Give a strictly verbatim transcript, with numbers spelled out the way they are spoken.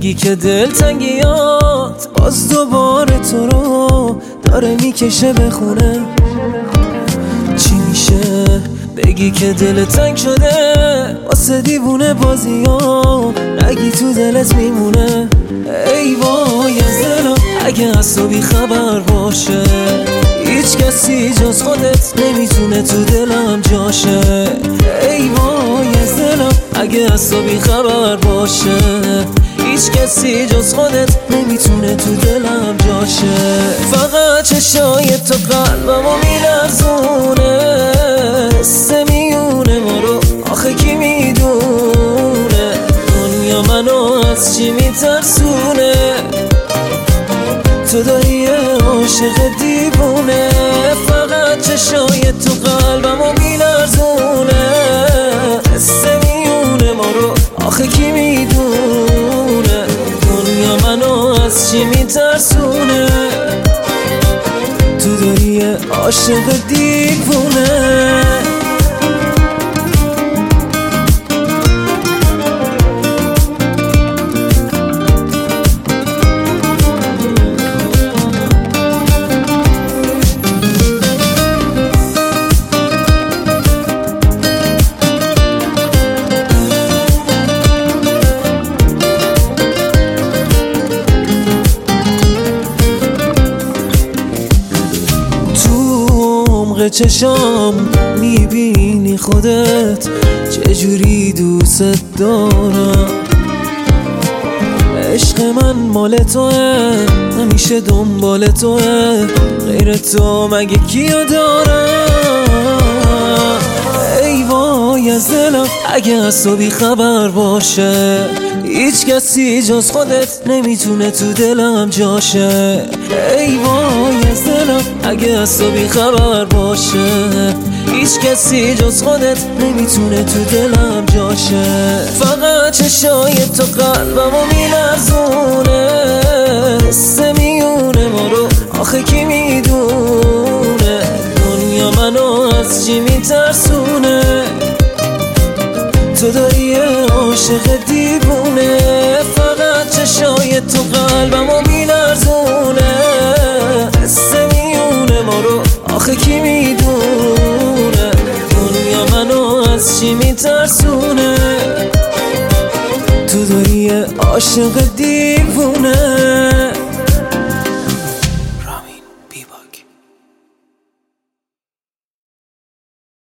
بگی که دل تنگیات باز دوباره تو رو داره میکشه به خونه. چی میشه بگی که دل تنگ شده واسه دیوونه بازیام، نگی تو دلت میمونه. ای وای از دلم اگه از تو بی خبر باشه، هیچ کسی جز خودت نمیتونه تو دلم جاشه. ای وای از دلم اگه از تو بی خبر باشه، هیچ کسی جز خودت نمیتونه تو دلم جاشه. فقط چشای تو قلبمو میلرزونه، سه میونه ما رو آخه کی میدونه، دنیا منو از چی میترسونه. تو داری عاشق دیوونه، فقط چشای تو قلبمو میلرزونه، سه میونه ما رو آخه کی میدونه، دنیا منو از چی میترسونه. تو داری عاشق دیوونه. چشام میبینی خودت چجوری دوست دارم، عشق من مال توه همیشه دنبال توه، غیر تو مگه کیو دارم. ای وای از دلم اگه از تو بی خبر باشه، هیچ کسی جز خودت نمیتونه تو دلم جاشه. ای وای از دلم اگه از تو بی خبر باشه، هیچ کسی جز خودت نمیتونه تو دلم جاشه. فقط چشای تو قلبمو میلرزونه، سه میونه ما رو آخه کی میدونه، دنیا منو از چی میترسونه. تو داری عاشق دیوونه، فقط چشای تو قلبمو میلرزونه، سه میونه ما رو آخه کی میدونه، دنیا منو از چی میترسونه. تو داری عاشق دیوونه.